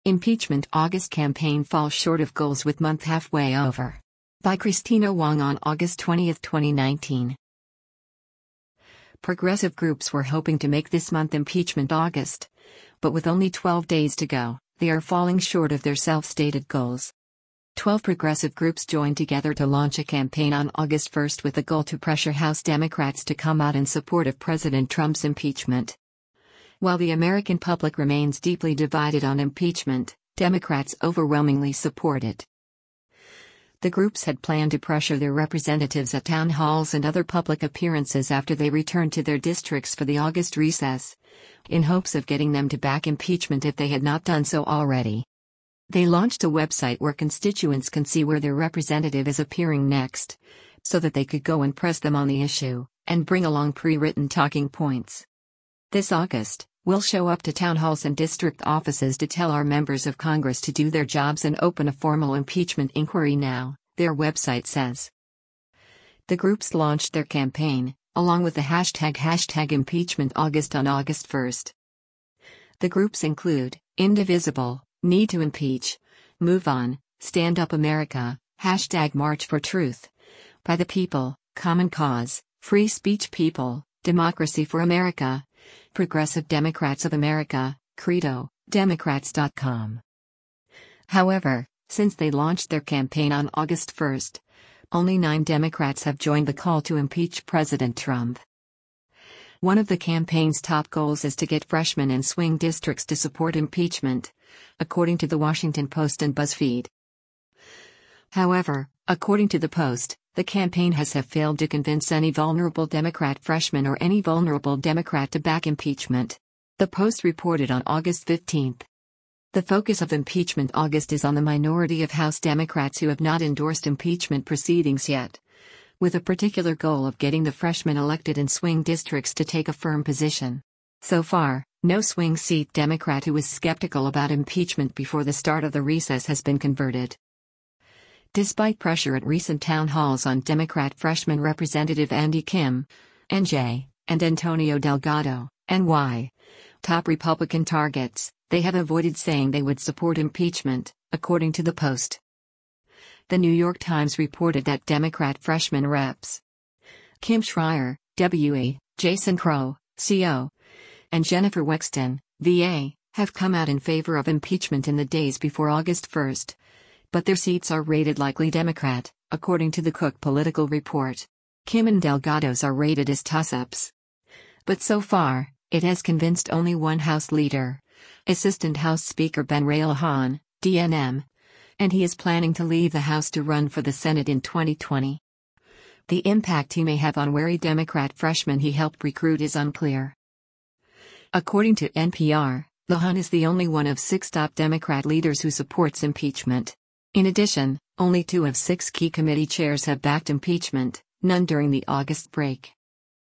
Impeachment August campaign falls short of goals with month halfway over. By Christina Wong on August 20, 2019. Progressive groups were hoping to make this month Impeachment August. But with only 12 days to go, they are falling short of their self-stated goals. 12 progressive groups joined together to launch a campaign on August 1 with the goal to pressure House Democrats to come out in support of President Trump's impeachment. While the American public remains deeply divided on impeachment, Democrats overwhelmingly support it. The groups had planned to pressure their representatives at town halls and other public appearances after they returned to their districts for the August recess, in hopes of getting them to back impeachment if they had not done so already. They launched a website where constituents can see where their representative is appearing next, so that they could go and press them on the issue, and bring along pre-written talking points. This August, we'll show up to town halls and district offices to tell our members of Congress to do their jobs and open a formal impeachment inquiry now, their website says. The groups launched their campaign, along with the hashtag #ImpeachmentAugust on August 1. The groups include Indivisible, Need to Impeach, Move On, Stand Up America, #March for Truth, By the People, Common Cause, Free Speech People, Democracy for America, Progressive Democrats of America, Credo, Democrats.com. However, since they launched their campaign on August 1, only 9 Democrats have joined the call to impeach President Trump. One of the campaign's top goals is to get freshmen in swing districts to support impeachment, according to The Washington Post and BuzzFeed. However, according to the Post, the campaign has failed to convince any vulnerable Democrat freshman or any vulnerable Democrat to back impeachment. The Post reported on August 15. The focus of Impeachment August is on the minority of House Democrats who have not endorsed impeachment proceedings yet, with a particular goal of getting the freshmen elected in swing districts to take a firm position. So far, no swing seat Democrat who was skeptical about impeachment before the start of the recess has been converted. Despite pressure at recent town halls on Democrat freshman Representative Andy Kim, NJ, and Antonio Delgado, NY, top Republican targets, they have avoided saying they would support impeachment, according to the Post. The New York Times reported that Democrat freshman reps Kim Schreier, WE, Jason Crow, CO, and Jennifer Wexton, VA, have come out in favor of impeachment in the days before August 1, but their seats are rated likely Democrat, according to the Cook Political Report. Kim and Delgado's are rated as toss-ups. But so far, it has convinced only one House leader, Assistant House Speaker Ben Railhan, DNM, and he is planning to leave the House to run for the Senate in 2020. The impact he may have on wary Democrat freshmen he helped recruit is unclear. According to NPR, Railhan is the only one of 6 top Democrat leaders who supports impeachment. In addition, only 2 of 6 key committee chairs have backed impeachment, none during the August break.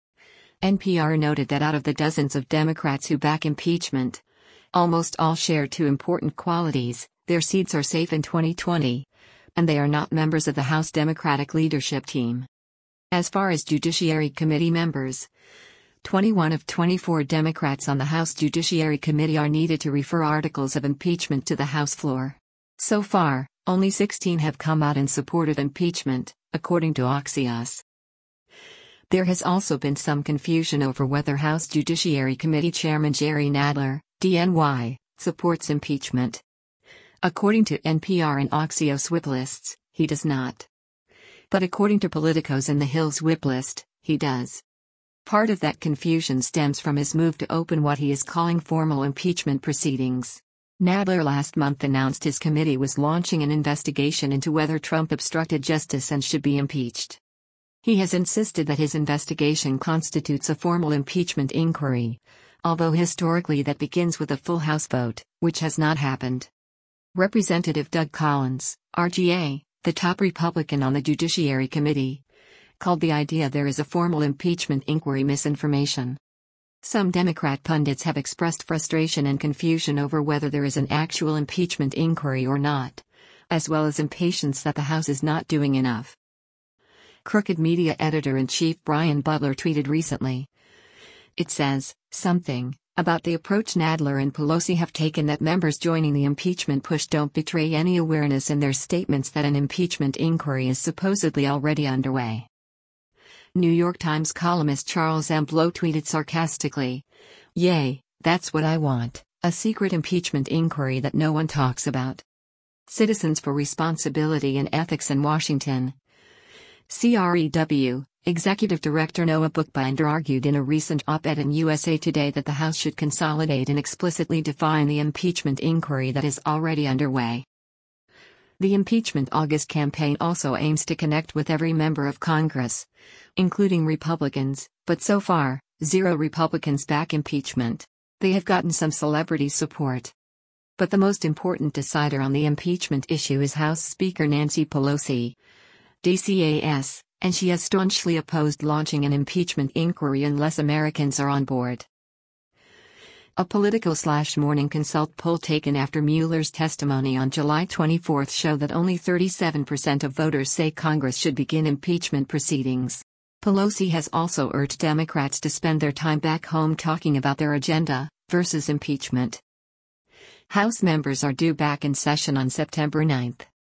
NPR noted that out of the dozens of Democrats who back impeachment, almost all share 2 important qualities: their seats are safe in 2020, and they are not members of the House Democratic leadership team. As far as Judiciary Committee members, 21 of 24 Democrats on the House Judiciary Committee are needed to refer articles of impeachment to the House floor. So far, only 16 have come out in support of impeachment, according to Axios. There has also been some confusion over whether House Judiciary Committee Chairman Jerry Nadler, DNY, supports impeachment. According to NPR and Axios whip lists, he does not. But according to Politico's and The Hill's whip list, he does. Part of that confusion stems from his move to open what he is calling formal impeachment proceedings. Nadler last month announced his committee was launching an investigation into whether Trump obstructed justice and should be impeached. He has insisted that his investigation constitutes a formal impeachment inquiry, although historically that begins with a full House vote, which has not happened. Representative Doug Collins, RGA, the top Republican on the Judiciary Committee, called the idea there is a formal impeachment inquiry misinformation. Some Democrat pundits have expressed frustration and confusion over whether there is an actual impeachment inquiry or not, as well as impatience that the House is not doing enough. Crooked Media editor-in-chief Brian Butler tweeted recently, "It says something About the approach Nadler and Pelosi have taken that members joining the impeachment push don't betray any awareness in their statements that an impeachment inquiry is supposedly already underway. New York Times columnist Charles M. Blow tweeted sarcastically, "Yay, that's what I want, a secret impeachment inquiry that no one talks about." Citizens for Responsibility and Ethics in Washington. CREW, Executive Director Noah Bookbinder argued in a recent op-ed in USA Today that the House should consolidate and explicitly define the impeachment inquiry that is already underway. The Impeachment August campaign also aims to connect with every member of Congress, including Republicans, but so far, 0 Republicans back impeachment. They have gotten some celebrity support. But the most important decider on the impeachment issue is House Speaker Nancy Pelosi, DCAS, and she has staunchly opposed launching an impeachment inquiry unless Americans are on board. A Politico/Morning Consult poll taken after Mueller's testimony on July 24 showed that only 37% of voters say Congress should begin impeachment proceedings. Pelosi has also urged Democrats to spend their time back home talking about their agenda versus impeachment. House members are due back in session on September 9.